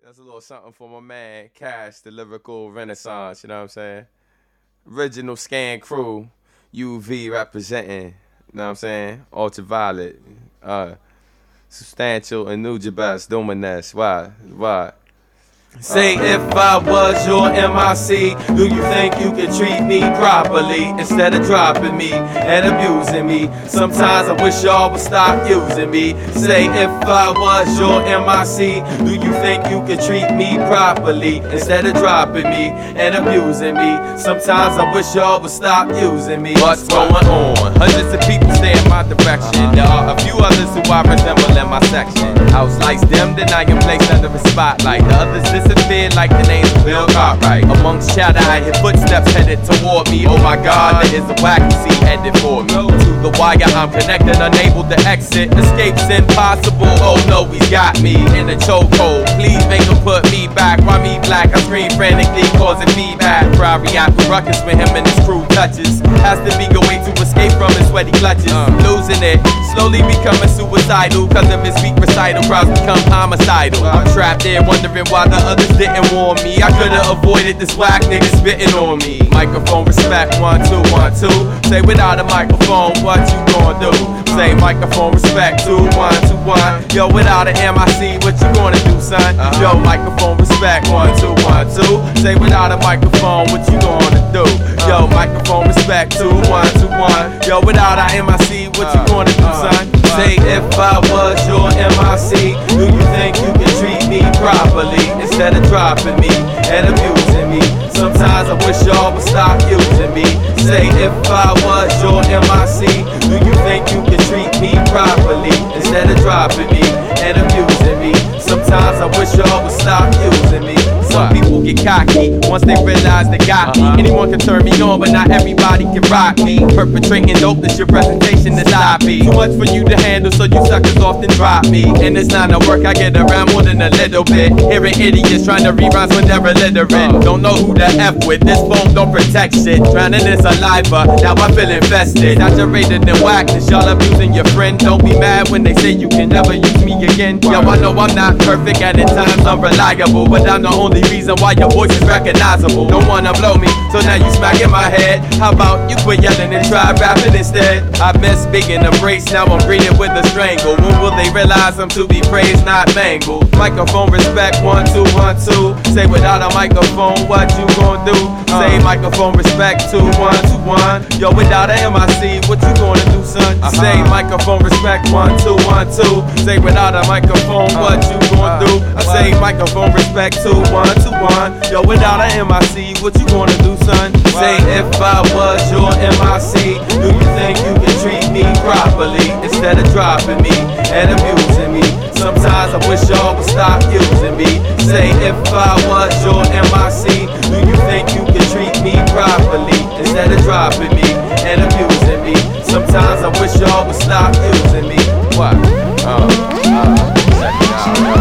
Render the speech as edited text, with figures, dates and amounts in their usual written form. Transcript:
That's a little something for my man, Cash, the lyrical renaissance, you know what I'm saying? Original Scan Crew, UV representing, you know what I'm saying? Ultraviolet, Substantial and Nujabes, Dominus, why? Say if I was your MIC, do you think you could treat me properly instead of dropping me and abusing me? Sometimes I wish y'all would stop using me. Say if I was your MIC, do you think you could treat me properly instead of dropping me and abusing me? Sometimes I wish y'all would stop using me. What's going on? Hundreds of people stay in my direction. There are a few others who I resemble in my section. House lights dimmed and I am placed under a spotlight. The others disappeared like the names of Bill Cartwright. Amongst chatter I hear footsteps headed toward me. Oh my God, there is a vacancy headed for me. To the wire I'm connected, unable to exit. Escape's impossible, oh no, he's got me in a chokehold. Please make him put me back. Why me black? I scream frantically, causing feedback. Probably out the ruckus when him and his crew touches. Has to be a way to escape from his sweaty clutches. Losing it, slowly becoming suicidal. Cause of his weak recital, crowds become homicidal. I'm trapped there wondering why the others didn't warn me. I could've avoided this whack nigga spitting on me. Microphone respect, 1, 2, 1, 2. Say without a microphone, what you gonna do? Say microphone respect, 2, 1, 2, 1. Yo, without an MIC, what you gonna do, son? Yo, microphone respect, 1, 2, 1, 2. Say without a microphone, what you gonna do? Yo, microphone respect, 2, 1, 2, 1. Yo, without a MIC, what you gonna do, son? Say if I was your MIC, do you think you can treat me properly instead of dropping me and abusing me? Sometimes I wish y'all would stop using me. Say if I was your MIC, do you think you can treat me properly instead of dropping me and abusing me? Sometimes I wish y'all would stop using me. Some people get cocky once they realize they got me. Anyone can turn me on, but not everybody can rock me. Perpetrating dopeness, your presentation is IP. Too much for you to handle, so you suckers often drop me. And it's not no work, I get around more than a little bit. Hearing idiots trying to rerhyme when they're illiterate. Don't know who to F with, this phone don't protect shit. Drowning in saliva, now I feel invested. Saturated in whackness, y'all abusing your friend. Don't be mad when they say you can never use me again. Yo, I know I'm not perfect and at times unreliable, but I'm the only reason why your voice is recognizable. Don't wanna blow me, so now you smacking my head. How about you quit yelling and try rapping instead? I miss being embraced, now I'm greeted with a strangle. When will they realize I'm to be praised, not mangled? Microphone respect, 1, 2, 1, 2. Say without a microphone, what you gonna do? Say microphone respect, 2, 1, 2, 1. Yo, without a MIC, what you gonna do, son? Say microphone respect, 1, 2, 1, 2. Say without a microphone, what you gonna do? I say microphone respect, 2, 1, 2, 1. Yo, without a MIC, what you gonna do, son? Say if I was your MIC, do you think you can treat me properly instead of dropping me and abusing me? Sometimes I wish y'all would stop using me. Say if I was your MIC, do you think you can treat me properly instead of dropping me and abusing me? Sometimes I wish y'all would stop using me. What? Check it out.